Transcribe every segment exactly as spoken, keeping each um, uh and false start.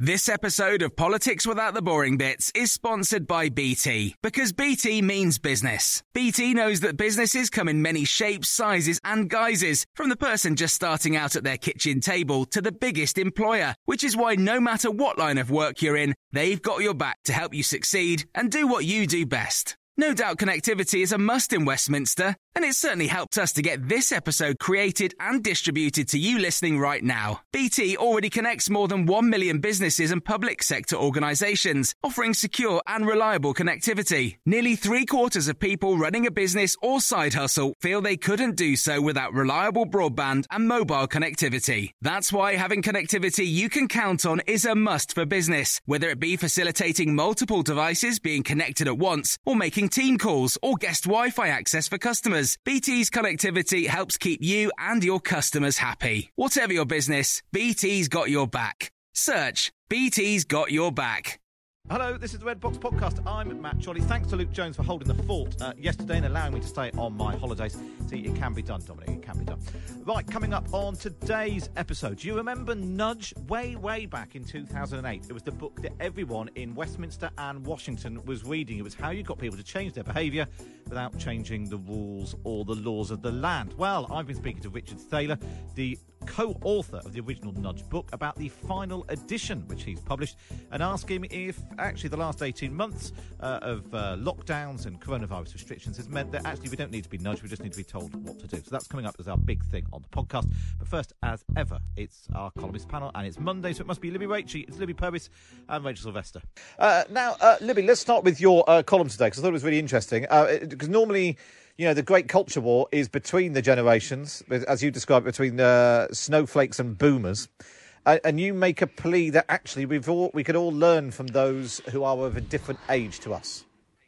This episode of Politics Without the Boring Bits is sponsored by B T, because B T means business. B T knows that businesses come in many shapes, sizes and guises, from the person just starting out at their kitchen table to the biggest employer, which is why no matter what line of work you're in, they've got your back to help you succeed and do what you do best. No doubt connectivity is a must in Westminster, and it certainly helped us to get this episode created and distributed to you listening right now. B T already connects more than one million businesses and public sector organisations, offering secure and reliable connectivity. Nearly three quarters of people running a business or side hustle feel they couldn't do so without reliable broadband and mobile connectivity. That's why having connectivity you can count on is a must for business, whether it be facilitating multiple devices being connected at once or making team calls or guest Wi-Fi access for customers. B T's connectivity helps keep you and your customers happy. Whatever your business, B T's got your back. Search B T's got your back. Hello, this is the Red Box Podcast. I'm Matt Jolly. Thanks to Luke Jones for holding the fort uh, yesterday and allowing me to stay on my holidays. See, it can be done, Dominic, it can be done. Right, coming up on today's episode, do you remember Nudge? Way, way back in two thousand eight, it was the book that everyone in Westminster and Washington was reading. It was how you got people to change their behaviour without changing the rules or the laws of the land. Well, I've been speaking to Richard Thaler, the co-author of the original Nudge book, about the final edition which he's published, and ask him if actually the last eighteen months uh, of uh, lockdowns and coronavirus restrictions has meant that actually we don't need to be nudged, we just need to be told what to do. So that's coming up as our big thing on the podcast. But first, as ever, it's our columnist panel, and it's Monday, so it must be Libby Raichie, it's Libby Purvis and Rachel Sylvester. Uh, now, uh, Libby, let's start with your uh, column today, because I thought it was really interesting, because uh, normally, you know, the great culture war is between the generations, as you described, between uh, snowflakes and boomers. Uh, and you make a plea that actually we've all, we could all learn from those who are of a different age to us.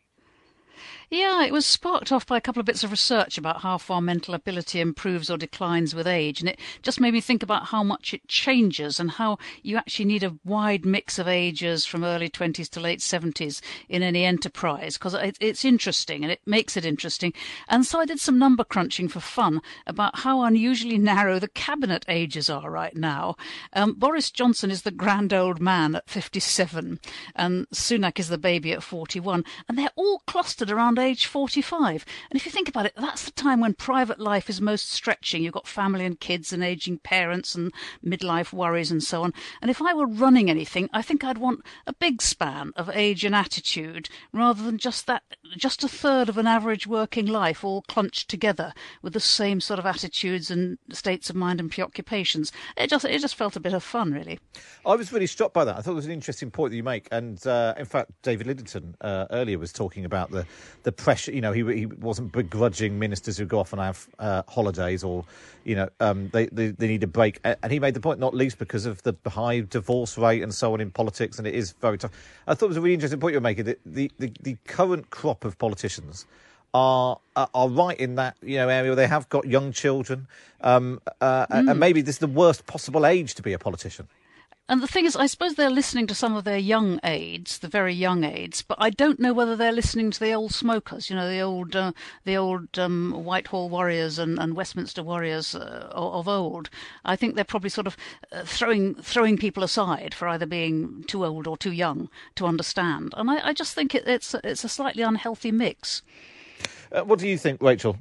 Yeah, it was sparked off by a couple of bits of research about how far mental ability improves or declines with age. And it just made me think about how much it changes and how you actually need a wide mix of ages from early twenties to late seventies in any enterprise, because it, it's interesting and it makes it interesting. And so I did some number crunching for fun about how unusually narrow the cabinet ages are right now. Um, Boris Johnson is the grand old man at fifty-seven and Sunak is the baby at forty-one. And they're all clustered around age forty-five. And if you think about it, that's the time when private life is most stretching. You've got family and kids and ageing parents and midlife worries and so on. And if I were running anything, I think I'd want a big span of age and attitude rather than just that, just a third of an average working life all clunched together with the same sort of attitudes and states of mind and preoccupations. It just it just felt a bit of fun, really. I was really struck by that. I thought it was an interesting point that you make. And uh, in fact, David Lidington uh, earlier was talking about the the pressure, you know, he he wasn't begrudging ministers who go off and have uh, holidays or, you know, um, they, they they need a break. And he made the point, not least because of the high divorce rate and so on in politics, and it is very tough. I thought it was a really interesting point you were making, that the, the, the current crop of politicians are are, are right in that, you know, area where they have got young children, um, uh, mm. and maybe this is the worst possible age to be a politician. And the thing is, I suppose they're listening to some of their young aides, the very young aides, but I don't know whether they're listening to the old smokers, you know, the old uh, the old um, Whitehall warriors and, and Westminster warriors uh, of old. I think they're probably sort of uh, throwing throwing people aside for either being too old or too young to understand. And I, I just think it, it's, it's a slightly unhealthy mix. Uh, what do you think, Rachel?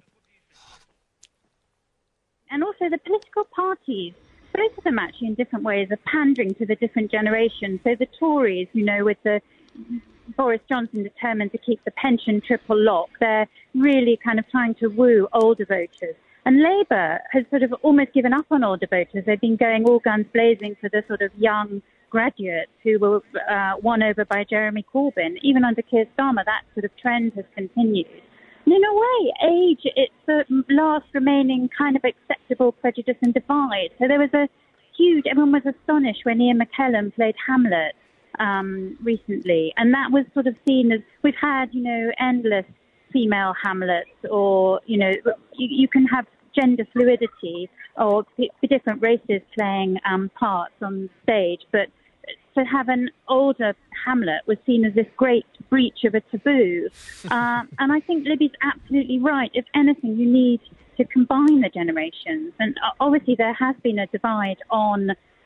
And also the political parties, both of them actually in different ways are pandering to the different generations. So the Tories, you know, with the Boris Johnson determined to keep the pension triple lock, they're really kind of trying to woo older voters. And Labour has sort of almost given up on older voters. They've been going all guns blazing for the sort of young graduates who were uh, won over by Jeremy Corbyn. Even under Keir Starmer, that sort of trend has continued. And in a way, age, it's the last remaining kind of acceptable prejudice and divide. So there was a huge, everyone was astonished when Ian McKellen played Hamlet um, recently. And that was sort of seen as, we've had, you know, endless female Hamlets, or, you know, you, you can have gender fluidity or p- different races playing um, parts on stage. But to have an older Hamlet was seen as this great breach of a taboo. Uh, and I think Libby's absolutely right. If anything, you need to combine the generations. And obviously there has been a divide on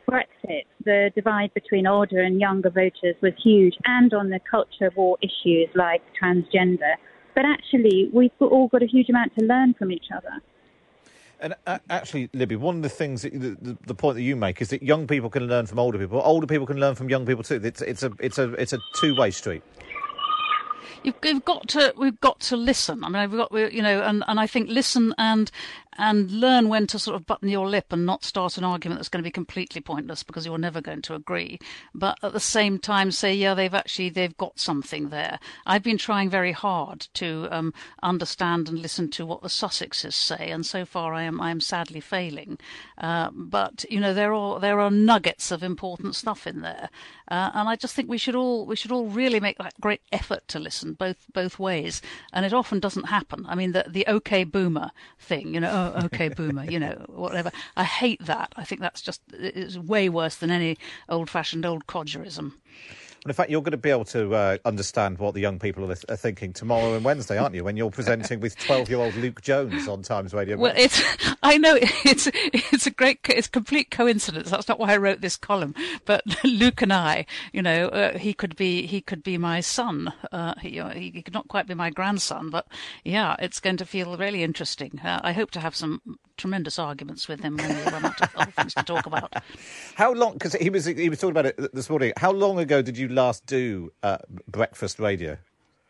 Brexit, the divide between older and younger voters was huge, and on the culture war issues like transgender. But actually, we've all got a huge amount to learn from each other. And uh, actually, Libby, one of the things, that, the, the point that you make is that young people can learn from older people. Older people can learn from young people too. It's, it's a, it's a, it's a two-way street. You've, you've got to, we've got to listen. I mean, we've got, you know, and, and I think listen and and learn when to sort of button your lip and not start an argument that's going to be completely pointless because you're never going to agree. But at the same time, say, yeah, they've actually they've got something there. I've been trying very hard to um, understand and listen to what the Sussexes say, and so far I am I am sadly failing. Uh, but you know, there are there are nuggets of important stuff in there, uh, and I just think we should all we should all really make that great effort to listen both both ways. And it often doesn't happen. I mean, the the OK Boomer thing, you know. Oh, OK Boomer, you know, whatever. I hate that. I think that's just, it's way worse than any old-fashioned old codgerism. And in fact, you're going to be able to uh, understand what the young people are, are thinking tomorrow and Wednesday, aren't you? When you're presenting with twelve-year-old Luke Jones on Times Radio. Well, it's, I know it's it's a great, it's a complete coincidence. That's not why I wrote this column. But Luke and I, you know, uh, he could be he could be my son. Uh, he, he could not quite be my grandson, but yeah, it's going to feel really interesting. Uh, I hope to have some tremendous arguments with him when we run out of other things to talk about. How long? Because he was he was talking about it this morning. How long ago did you last do uh, breakfast radio?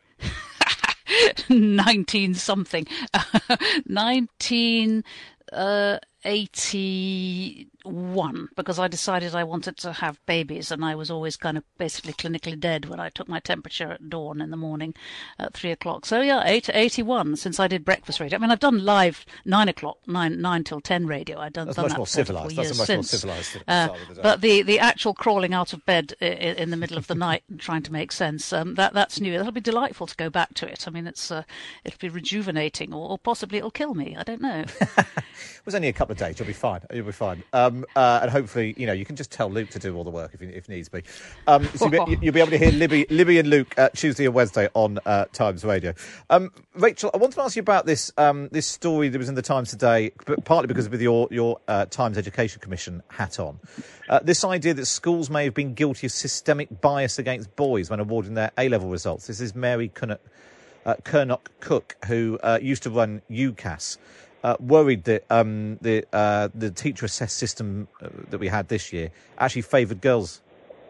Nineteen something, nineteen eighty one, because I decided I wanted to have babies, and I was always kind of basically clinically dead when I took my temperature at dawn in the morning at three o'clock. So yeah, eight, eighty-one since I did breakfast radio. I mean, I've done live nine o'clock, nine nine till ten radio. I've done, That's done much that more civilised. That's a much since. more civilised uh, start of the day. But the, the actual crawling out of bed in, in the middle of the night and trying to make sense, um, that that's new. That'll be delightful to go back to it. I mean, it's uh, it'll be rejuvenating, or, or possibly it'll kill me. I don't know. It was only a couple of days. You'll be fine. You'll be fine. Um, uh, and hopefully, you know, you can just tell Luke to do all the work if, if needs be. Um, so you'll, be, you'll be able to hear Libby, Libby and Luke uh, Tuesday and Wednesday on uh, Times Radio. Um, Rachel, I want to ask you about this um, this story that was in the Times today, but partly because of your your uh, Times Education Commission hat on. Uh, this idea that schools may have been guilty of systemic bias against boys when awarding their A-level results. This is Mary Curnock, uh, Curnock Cook, who uh, used to run UCAS. Uh, worried that um, the uh, the teacher assessed system uh, that we had this year actually favoured girls.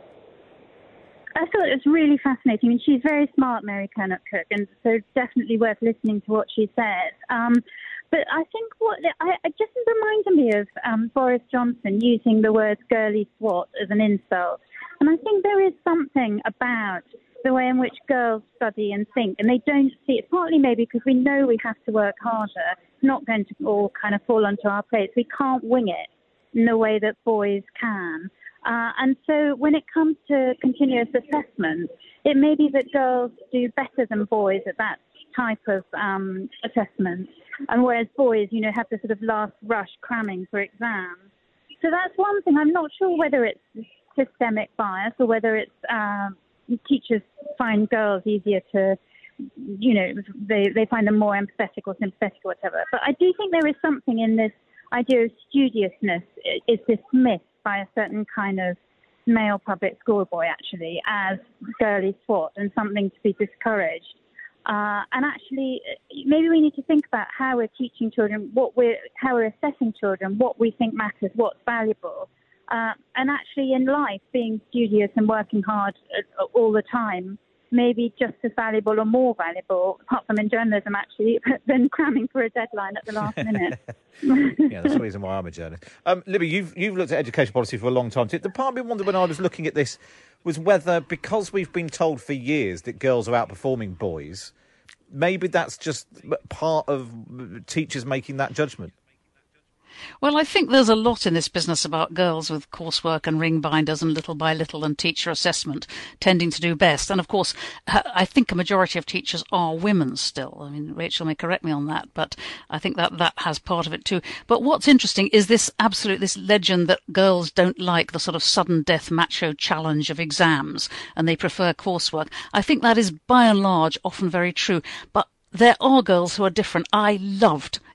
I thought it was really fascinating. I mean, she's very smart, Mary Curnock Cook, and so definitely worth listening to what she says. Um, but I think what I, it just reminded me of um, Boris Johnson using the words "girly swat" as an insult, and I think there is something about the way in which girls study and think, and they don't see it. Partly maybe because we know we have to work harder. It's not going to all kind of fall onto our plates. We can't wing it in the way that boys can. Uh, and so when it comes to continuous assessment, it may be that girls do better than boys at that type of um, assessment, and whereas boys, you know, have the sort of last rush cramming for exams. So that's one thing. I'm not sure whether it's systemic bias or whether it's um, teachers find girls easier to, you know, they, they find them more empathetic or sympathetic or whatever. But I do think there is something in this idea of studiousness is dismissed by a certain kind of male public school boy, actually, as girly swat and something to be discouraged. Uh, and actually, maybe we need to think about how we're teaching children, what we're, how we're assessing children, what we think matters, what's valuable. Uh, and actually, in life, being studious and working hard uh, all the time may be just as valuable or more valuable, apart from in journalism, actually, than cramming for a deadline at the last minute. Yeah, that's the reason why I'm a journalist. Um, Libby, you've you've looked at education policy for a long time. The part of me wondered when I was looking at this was whether, because we've been told for years that girls are outperforming boys, maybe that's just part of teachers making that judgment. Well, I think there's a lot in this business about girls with coursework and ring binders and little by little and teacher assessment tending to do best. And of course, I think a majority of teachers are women still. I mean, Rachel may correct me on that, but I think that that has part of it too. But what's interesting is this absolute, this legend that girls don't like the sort of sudden death macho challenge of exams and they prefer coursework. I think that is by and large often very true. But there are girls who are different. I loved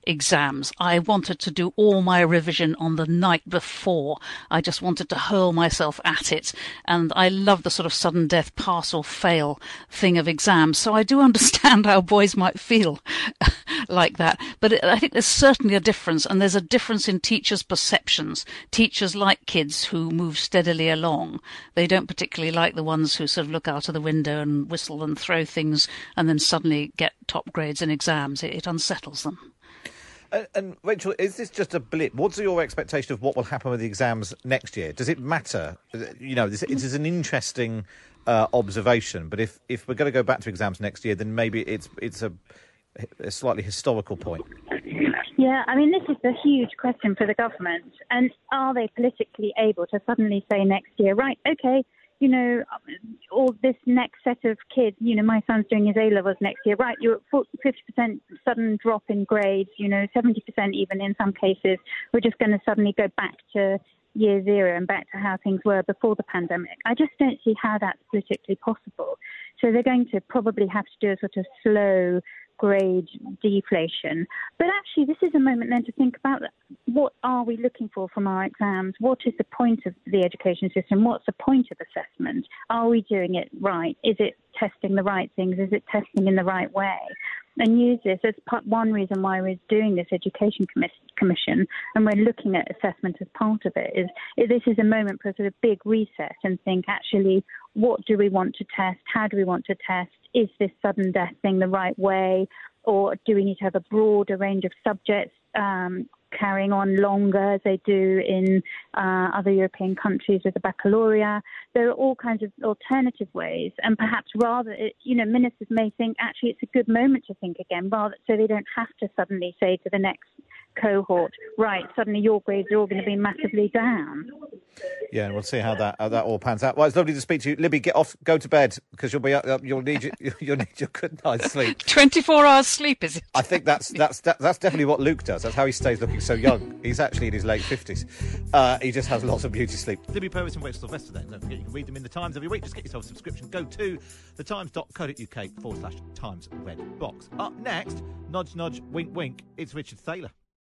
exams. I wanted to do all my revision on the night before. I just wanted to hurl myself at it. And I love the sort of sudden death pass or fail thing of exams. So I do understand how boys might feel like that. But I think there's certainly a difference, and there's a difference in teachers' perceptions. Teachers like kids who move steadily along. They don't particularly like the ones who sort of look out of the window and whistle and throw things and then suddenly get top grades in exams. It, it unsettles them. And, and Rachel, is this just a blip? What's your expectation of what will happen with the exams next year? Does it matter? You know, this, it is an interesting uh, observation, but if, if we're going to go back to exams next year, then maybe it's it's a, a slightly historical point. Yeah, I mean, this is a huge question for the government. And are they politically able to suddenly say next year, right, OK, you know, all this next set of kids, you know, my son's doing his A-levels next year, right, you're at fifty percent sudden drop in grades, you know, seventy percent even in some cases. We're just going to suddenly go back to year zero and back to how things were before the pandemic. I just don't see how that's politically possible. So they're going to probably have to do a sort of slow grade deflation. But actually, this is a moment then to think about what are we looking for from our exams? What is the point of the education system? What's the point of assessment? Are we doing it right? Is it testing the right things? Is it testing in the right way? And use this as part, one reason why we're doing this education commis- commission and we're looking at assessment as part of it is, is this is a moment for a sort of big reset and think, actually, what do we want to test? How do we want to test? Is this sudden death thing the right way? Or do we need to have a broader range of subjects um, carrying on longer as they do in uh, other European countries with the baccalaureate? There are all kinds of alternative ways. And perhaps rather, you know, ministers may think, actually, it's a good moment to think again, rather so they don't have to suddenly say to the next cohort, right, suddenly your grades are all going to be massively down. Yeah, we'll see how that how that all pans out. Well, it's lovely to speak to you, Libby. Get off, go to bed because you'll be uh, you'll need your, you'll need your good night's sleep. Twenty-four hours sleep, is it? I think that's that's that, that's definitely what Luke does. That's how he stays looking so young. He's actually in his late fifties. Uh, he just has lots of beauty sleep. Libby Purves and Rachel Sylvester. Then don't forget you can read them in the Times every week. Just get yourself a subscription. Go to thetimes.co.uk forward slash Times Red Box. Up next, nudge nudge, wink wink. It's Richard Thaler.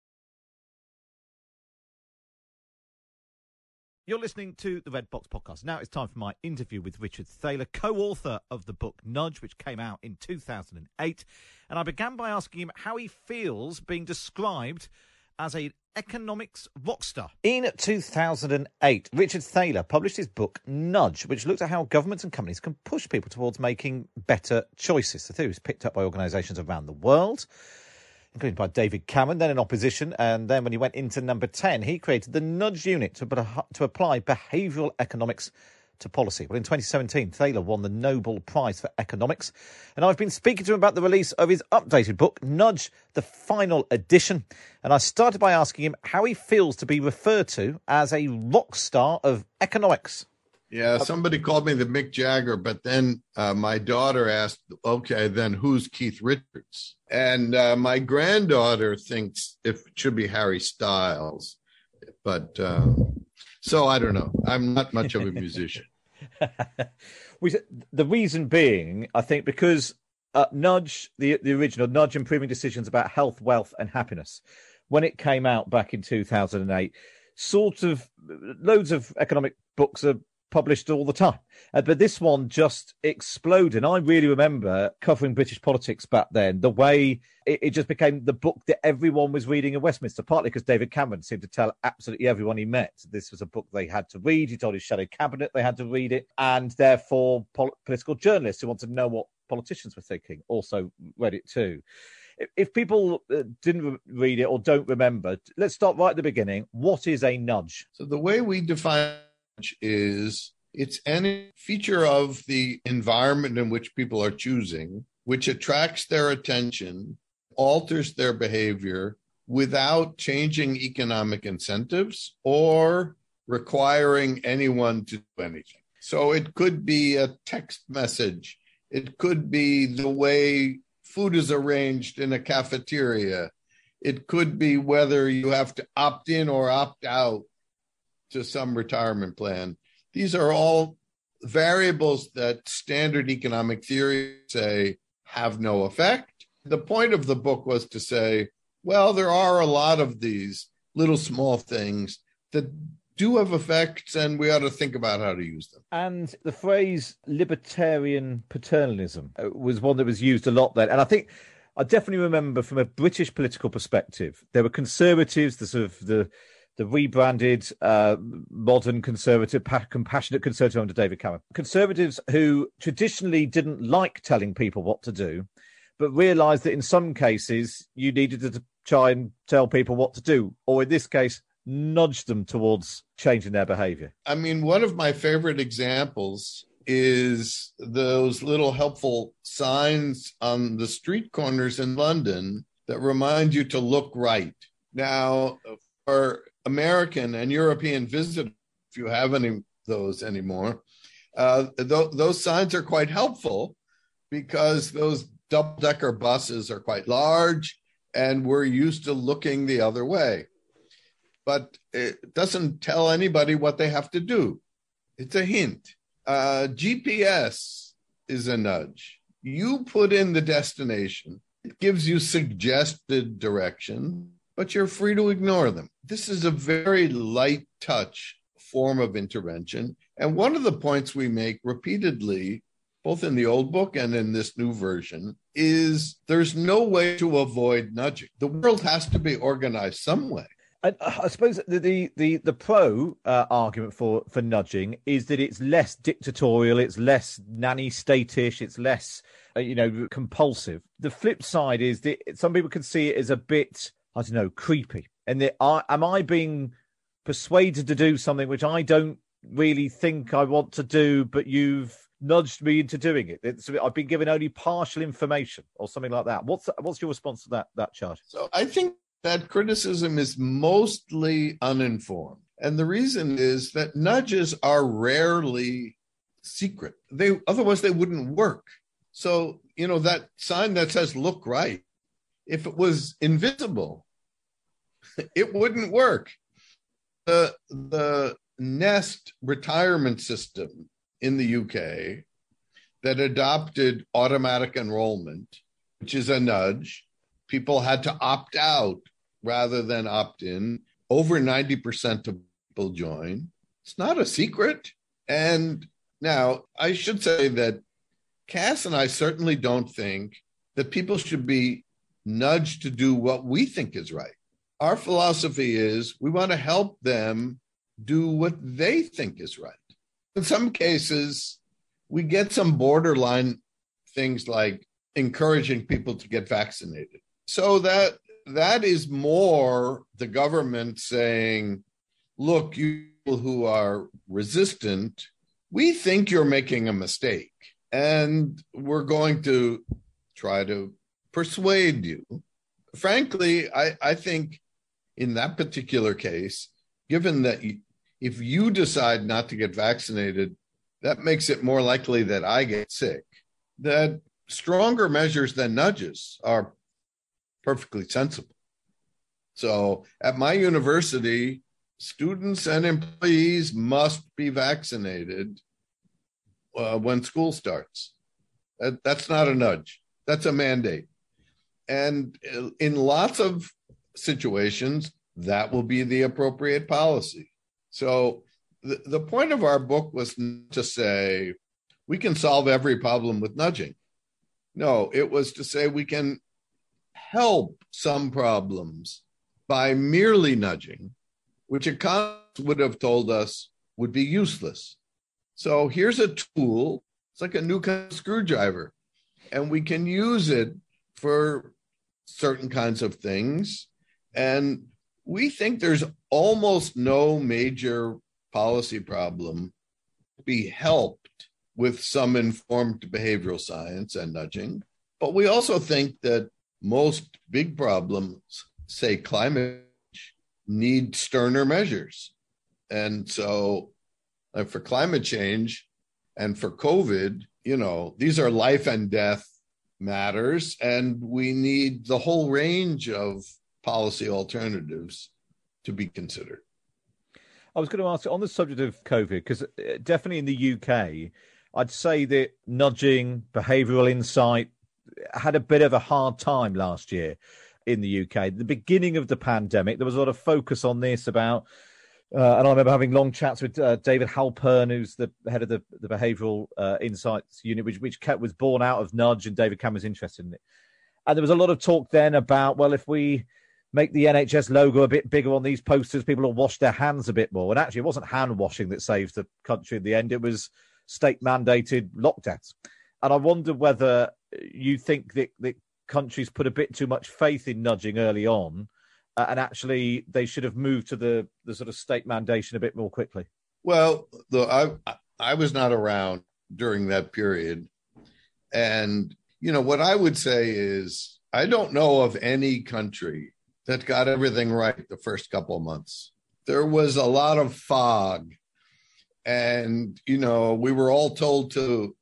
You're listening to the Red Box Podcast. Now it's time for my interview with Richard Thaler, co-author of the book Nudge, which came out in two thousand eight. And I began by asking him how he feels being described as an economics rockstar. In two thousand eight, Richard Thaler published his book Nudge, which looked at how governments and companies can push people towards making better choices. The theory was picked up by organisations around the world, including by David Cameron, then in opposition. And then when he went into number ten, he created the Nudge Unit to, to apply behavioural economics to policy. Well, in twenty seventeen, Thaler won the Nobel Prize for Economics. And I've been speaking to him about the release of his updated book, Nudge, the Final Edition. And I started by asking him how he feels to be referred to as a rock star of economics. Yeah, somebody called me the Mick Jagger, but then uh, my daughter asked, okay, then who's Keith Richards? And uh, my granddaughter thinks if it should be Harry Styles. But uh, so I don't know. I'm not much of a musician. The reason being, I think, because uh, Nudge, the, the original Nudge, Improving Decisions About Health, Wealth and Happiness, when it came out back in two thousand eight, sort of loads of economic books are published all the time. Uh, but this one just exploded. I really remember covering British politics back then, the way it, it just became the book that everyone was reading in Westminster, partly because David Cameron seemed to tell absolutely everyone he met this was a book they had to read. He told his shadow cabinet they had to read it. And therefore, pol- political journalists who wanted to know what politicians were thinking also read it too. If, if people uh, didn't read it or don't remember, let's start right at the beginning. What is a nudge? So the way we define is it's any feature of the environment in which people are choosing, which attracts their attention, alters their behavior without changing economic incentives or requiring anyone to do anything. So it could be a text message. It could be the way food is arranged in a cafeteria. It could be whether you have to opt in or opt out to some retirement plan. These are all variables that standard economic theory say have no effect. The point of the book was to say, Well, there are a lot of these little small things that do have effects, and we ought to think about how to use them. And the phrase libertarian paternalism was one that was used a lot then. And I think I definitely remember from a British political perspective, there were conservatives, the sort of the the rebranded uh, modern conservative, pa- compassionate conservative under David Cameron. Conservatives who traditionally didn't like telling people what to do, but realised that in some cases you needed to try and tell people what to do, or in this case, nudge them towards changing their behaviour. I mean, one of my favorite examples is those little helpful signs on the street corners in London that remind you to look right. Now, for American and European visitors, if you have any of those anymore, uh, th- those signs are quite helpful because those double-decker buses are quite large and we're used to looking the other way. But it doesn't tell anybody what they have to do. It's a hint. Uh, G P S is a nudge. You put in the destination. It gives you suggested direction, but you're free to ignore them. This is a very light touch form of intervention. And one of the points we make repeatedly, both in the old book and in this new version, is there's no way to avoid nudging. The world has to be organized some way. I, I suppose the the the, the pro uh, argument for, for nudging is that it's less dictatorial, it's less nanny state-ish, it's less uh, you know compulsive. The flip side is that some people can see it as a bit, I don't know, creepy. And that I, am I being persuaded to do something which I don't really think I want to do, but you've nudged me into doing it? It's, I've been given only partial information or something like that. What's what's your response to that that charge? So I think that criticism is mostly uninformed. And the reason is that nudges are rarely secret. They otherwise they wouldn't work. So, you know, that sign that says look right, if it was invisible, it wouldn't work. The the Nest retirement system in the U K that adopted automatic enrollment, which is a nudge, people had to opt out rather than opt in. Over ninety percent of people join. It's not a secret. And now I should say that Cass and I certainly don't think that people should be nudged to do what we think is right. Our philosophy is we want to help them do what they think is right. In some cases, we get some borderline things like encouraging people to get vaccinated. So that that is more the government saying, look, you people who are resistant, we think you're making a mistake, and we're going to try to persuade you. Frankly, I, I think in that particular case, given that you, if you decide not to get vaccinated, that makes it more likely that I get sick, that stronger measures than nudges are perfectly sensible. So at my university, students and employees must be vaccinated uh, when school starts. That, that's not a nudge. That's a mandate. And in lots of situations, that will be the appropriate policy. So the, the point of our book was not to say we can solve every problem with nudging. No, it was to say we can help some problems by merely nudging, which economists would have told us would be useless. So here's a tool. It's like a new kind of screwdriver, and we can use it for certain kinds of things. And we think there's almost no major policy problem to be helped with some informed behavioral science and nudging. But we also think that most big problems, say climate change, need sterner measures. And so uh, for climate change and for COVID, you know, these are life and death matters, and we need the whole range of policy alternatives to be considered. I was going to ask on the subject of COVID, because definitely in the U K, I'd say that nudging, behavioural insight had a bit of a hard time last year. in the U K. The beginning of the pandemic, there was a lot of focus on this about, uh, and I remember having long chats with uh, David Halpern, who's the head of the, the Behavioural uh, Insights Unit, which, which kept, was born out of Nudge, and David Cameron's interested in it. And there was a lot of talk then about, well, if we make the N H S logo a bit bigger on these posters, people will wash their hands a bit more. And actually, it wasn't hand washing that saved the country in the end. It was state-mandated lockdowns. And I wonder whether you think that, that countries put a bit too much faith in nudging early on, uh, and actually they should have moved to the, the sort of state mandation a bit more quickly. Well, the, I, I was not around during that period. And, you know, what I would say is I don't know of any country that got everything right the first couple of months. There was a lot of fog. And, you know, we were all told to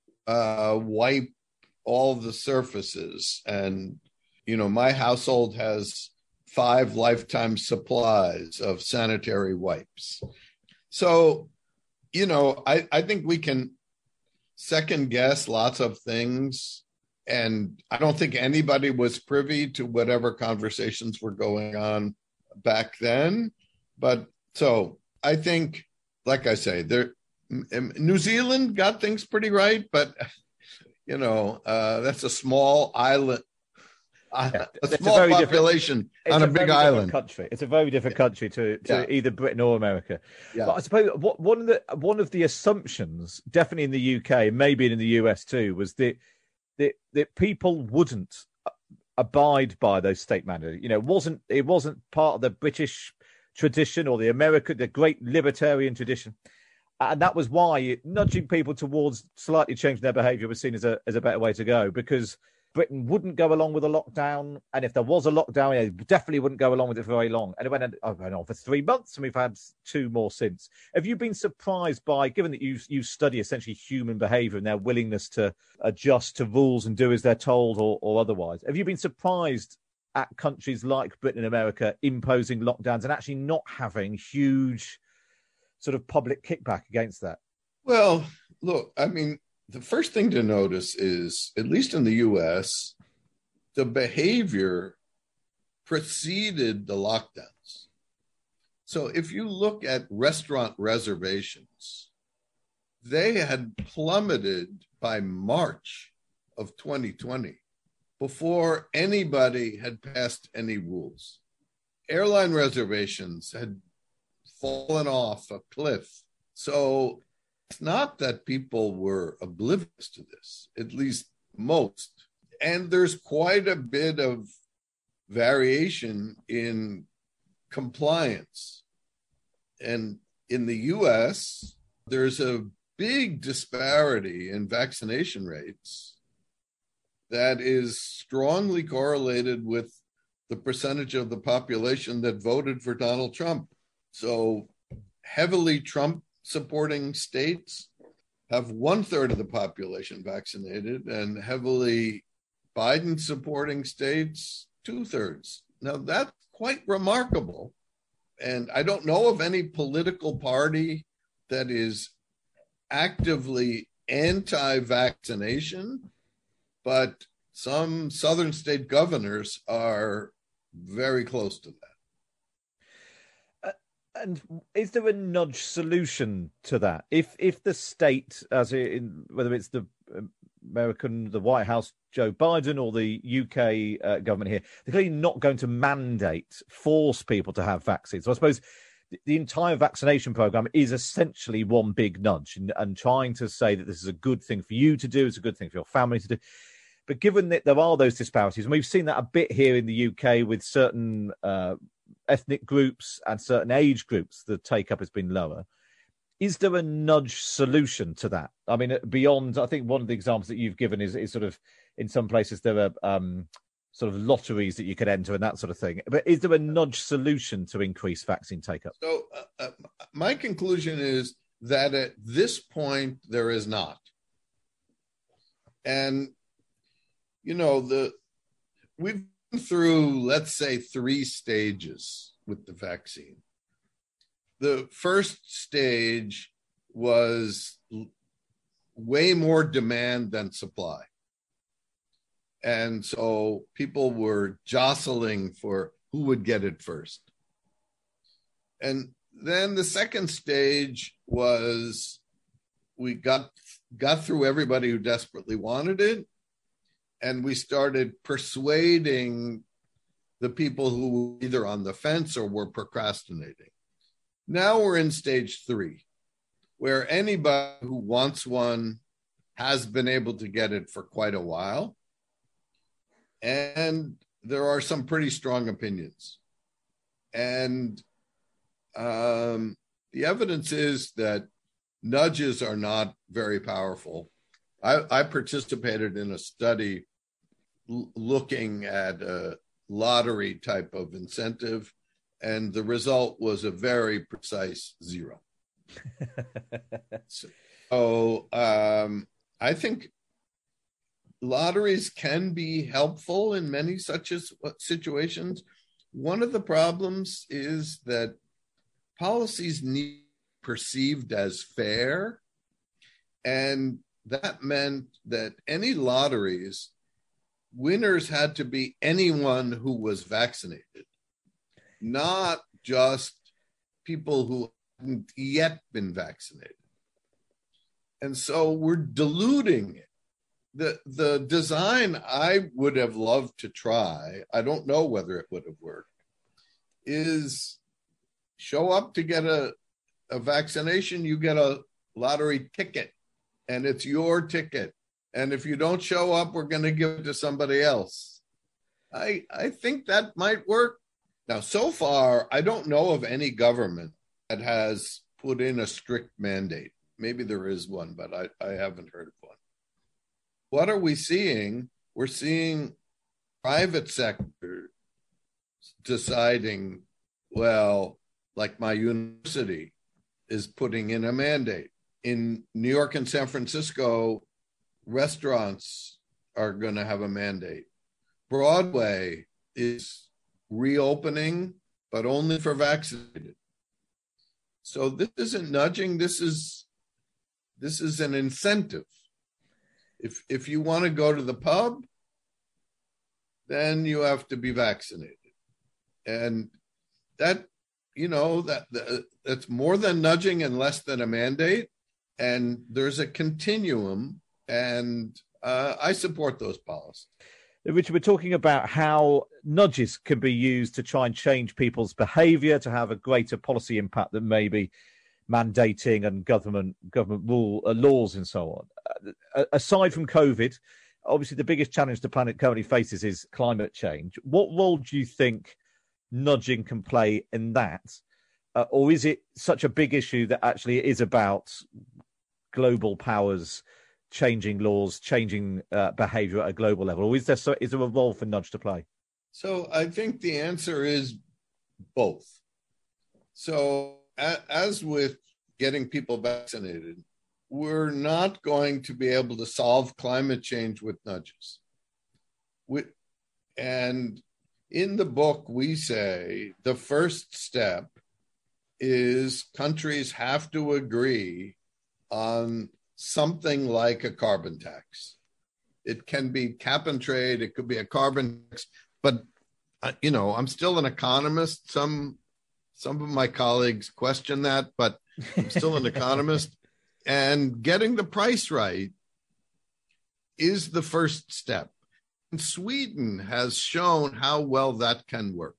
uh, wipe all the surfaces. And, you know, my household has five lifetime supplies of sanitary wipes. So, you know, I, I think we can second guess lots of things. And I don't think anybody was privy to whatever conversations were going on back then. But so I think, like I say, there, New Zealand got things pretty right, but, you know, uh, that's a small island, yeah, a small a population on a, a big island. Country. It's a very different country to, to yeah. either Britain or America. Yeah. But I suppose what, one of the one of the assumptions, definitely in the U K, maybe in the U S too, was that that, that people wouldn't abide by those state mandates. You know, it wasn't it wasn't part of the British tradition or the American, the great libertarian tradition. And that was why nudging people towards slightly changing their behaviour was seen as a as a better way to go, because Britain wouldn't go along with a lockdown. And if there was a lockdown, it definitely wouldn't go along with it for very long. And it went, oh, went on for three months, and we've had two more since. Have you been surprised by, given that you you study essentially human behaviour and their willingness to adjust to rules and do as they're told or, or otherwise, have you been surprised at countries like Britain and America imposing lockdowns and actually not having huge sort of public kickback against that? Well, look, I mean, the first thing to notice is, at least in the U S, the behavior preceded the lockdowns. So if you look at restaurant reservations, they had plummeted by March of twenty twenty before anybody had passed any rules. Airline reservations had fallen off a cliff. So it's not that people were oblivious to this, at least most. And there's quite a bit of variation in compliance. And in the U S, there's a big disparity in vaccination rates that is strongly correlated with the percentage of the population that voted for Donald Trump. So heavily Trump supporting states have one third of the population vaccinated, and heavily Biden supporting states, two thirds. Now that's quite remarkable. And I don't know of any political party that is actively anti-vaccination, but some southern state governors are very close to that. And is there a nudge solution to that? If if the state, as in whether it's the American, the White House, Joe Biden, or the U K uh, government here, they're clearly not going to mandate, force people to have vaccines. So I suppose the, the entire vaccination program is essentially one big nudge, and, and trying to say that this is a good thing for you to do, it's a good thing for your family to do. But given that there are those disparities, and we've seen that a bit here in the U K with certain uh, ethnic groups and certain age groups, the take-up has been lower. Is there a nudge solution to that? I mean, beyond, I think one of the examples that you've given is, is sort of, in some places there are um, sort of lotteries that you could enter and that sort of thing. But is there a nudge solution to increase vaccine take-up? So uh, uh, my conclusion is that at this point, there is not. And, you know, the we've been through, let's say, three stages with the vaccine. The first stage was way more demand than supply. And so people were jostling for who would get it first. And then the second stage was we got got through everybody who desperately wanted it, and we started persuading the people who were either on the fence or were procrastinating. Now we're in stage three, where anybody who wants one has been able to get it for quite a while. And there are some pretty strong opinions. And um, the evidence is that nudges are not very powerful. I, I participated in a study l- looking at a lottery type of incentive, and the result was a very precise zero. so um, I think lotteries can be helpful in many such as situations. One of the problems is that policies need perceived as fair, and that meant that any lotteries, winners had to be anyone who was vaccinated, not just people who hadn't yet been vaccinated. And so we're diluting it. The, the design I would have loved to try, I don't know whether it would have worked, is show up to get a, a vaccination, you get a lottery ticket, and it's your ticket. And if you don't show up, we're going to give it to somebody else. I I think that might work. Now, so far, I don't know of any government that has put in a strict mandate. Maybe there is one, but I, I haven't heard of one. What are we seeing? We're seeing private sector deciding, well, like my university is putting in a mandate. In New York and San Francisco, restaurants are going to have a mandate. Broadway is reopening, but only for vaccinated. So this isn't nudging. This is this is an incentive. If if you want to go to the pub, then you have to be vaccinated, and that you know that, that that's more than nudging and less than a mandate. And there's a continuum, and uh, I support those policies. Richard, we're talking about how nudges can be used to try and change people's behaviour, to have a greater policy impact than maybe mandating and government government rule uh, laws and so on. Uh, aside from COVID, obviously the biggest challenge the planet currently faces is climate change. What role do you think nudging can play in that? Uh, or is it such a big issue that actually it is about global powers changing laws, changing uh, behaviour at a global level? Or is there, so, is there a role for nudge to play? So I think the answer is both. So a- as with getting people vaccinated, we're not going to be able to solve climate change with nudges. We, and in the book, we say the first step is countries have to agree on something like a carbon tax. It can be cap and trade, it could be a carbon tax, but uh, you know, I'm still an economist. Some some of my colleagues question that, but I'm still an economist. And getting the price right is the first step. And Sweden has shown how well that can work.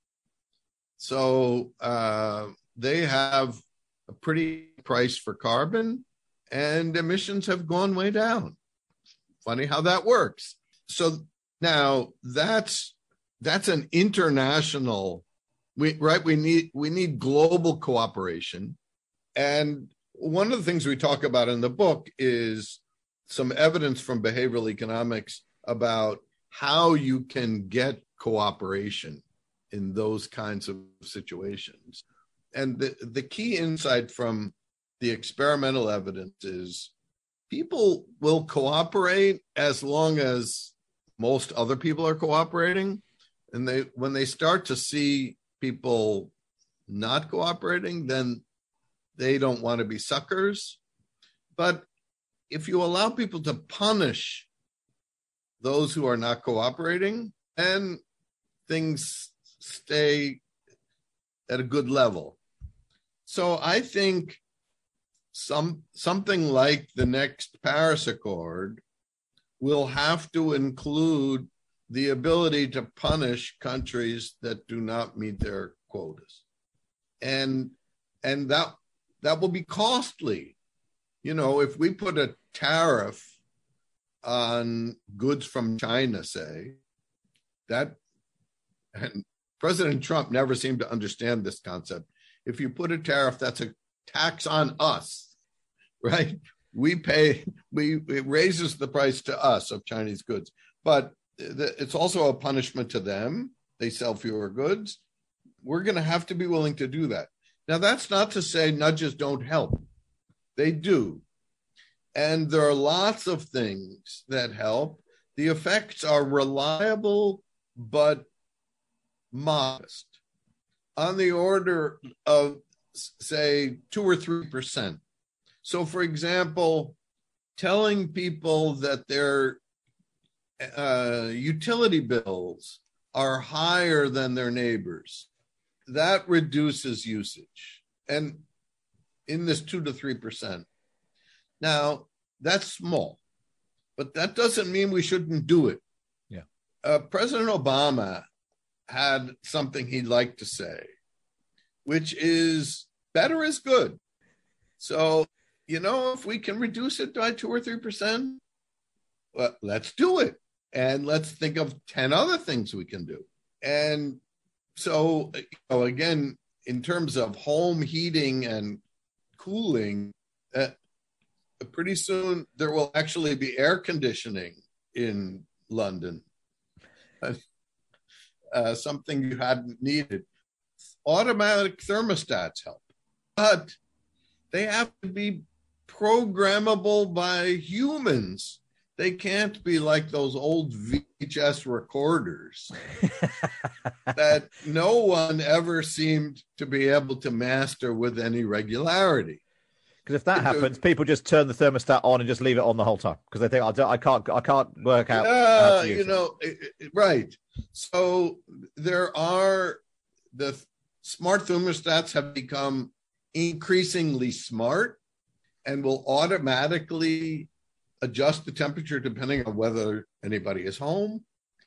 So uh, they have a pretty price for carbon, and emissions have gone way down. Funny how that works. So now that's that's an international, we, right? We need we need global cooperation. And one of the things we talk about in the book is some evidence from behavioral economics about how you can get cooperation in those kinds of situations. And the, the key insight from the experimental evidence is people will cooperate as long as most other people are cooperating. And they when they start to see people not cooperating, then they don't want to be suckers. But if you allow people to punish those who are not cooperating, and things stay at a good level. So I think some something like the next Paris Accord will have to include the ability to punish countries that do not meet their quotas. And and that that will be costly. You know, if we put a tariff on goods from China, say, that, and President Trump never seemed to understand this concept. If you put a tariff, that's a tax on us, right? We pay, we, it raises the price to us of Chinese goods, but it's also a punishment to them. They sell fewer goods. We're going to have to be willing to do that. Now, that's not to say nudges don't help. They do. And there are lots of things that help. The effects are reliable, but modest, on the order of, say, two or three percent. So, for example, telling people that their uh, utility bills are higher than their neighbors, that reduces usage, and in this two to three percent. Now, that's small, but that doesn't mean we shouldn't do it. Yeah. Uh, President Obama had something he'd like to say, which is better is good. So, you know, if we can reduce it by two or three percent, well, let's do it. And let's think of ten other things we can do. And so, you know, again, in terms of home heating and cooling, uh, pretty soon there will actually be air conditioning in London. Uh, uh, something you hadn't needed. Automatic thermostats help, but they have to be programmable by humans. They can't be like those old V H S recorders that no one ever seemed to be able to master with any regularity. Because if that happens, people just turn the thermostat on and just leave it on the whole time because they think I, don't, I can't, I can't work out. Uh, how to use you know, it, it, right. So there are the smart thermostats have become increasingly smart and will automatically adjust the temperature depending on whether anybody is home,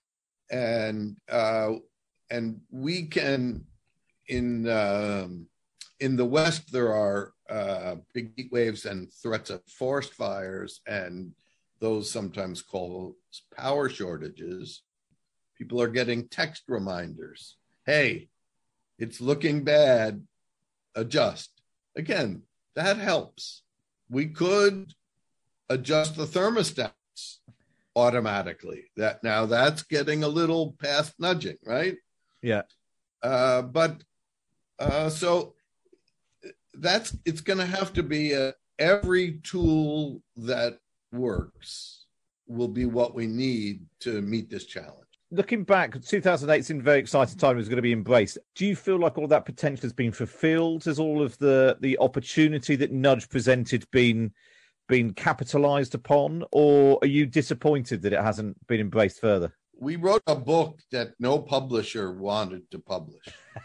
and uh, and we can in um, in the West there are uh, big heat waves and threats of forest fires, and those sometimes called power shortages. People are getting text reminders. Hey, it's looking bad. Adjust. Again, that helps. We could adjust the thermostats automatically. That now that's getting a little past nudging, right? Yeah. Uh, but uh, so that's it's going to have to be a, every tool that works will be what we need to meet this challenge. Looking back, two thousand eight seemed a very exciting time. It was going to be embraced. Do you feel like all that potential has been fulfilled? Has all of the, the opportunity that Nudge presented been been capitalized upon, or are you disappointed that it hasn't been embraced further? We wrote a book that no publisher wanted to publish.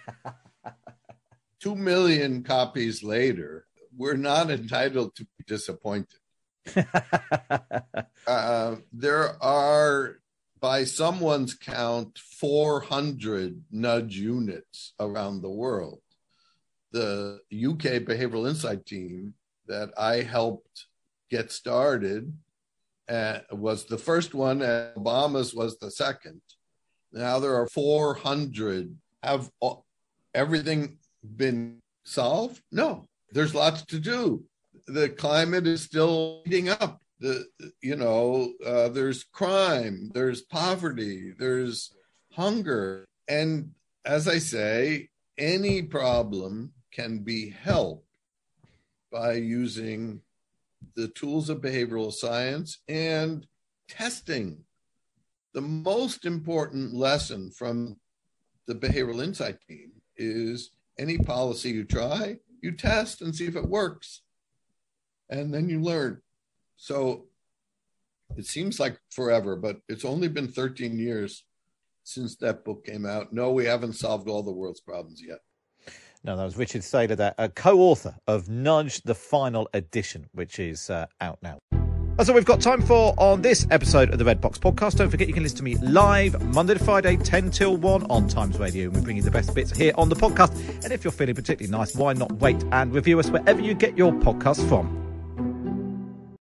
Two million copies later, we're not entitled to be disappointed. uh, there are, by someone's count, four hundred Nudge units around the world. The U K Behavioral Insight team that I helped get started uh, was the first one, and Obama's was the second. Now there are four hundred. Have all, everything been solved? No, there's lots to do. The climate is still heating up. The, you know, uh, there's crime, there's poverty, there's hunger. And as I say, any problem can be helped by using the tools of behavioral science and testing. The most important lesson from the Behavioral Insight team is any policy you try, you test and see if it works. And then you learn. So It seems like forever, but it's only been thirteen years since that book came out. No, we haven't solved all the world's problems yet. No, that was Richard Thaler, there, a co-author of Nudge, the final edition, which is uh, out now. That's all we've got time for on this episode of the Red Box Podcast. Don't forget you can listen to me live Monday to Friday, ten till one on Times Radio. And we bring you the best bits here on the podcast. And if you're feeling particularly nice, why not wait and review us wherever you get your podcasts from.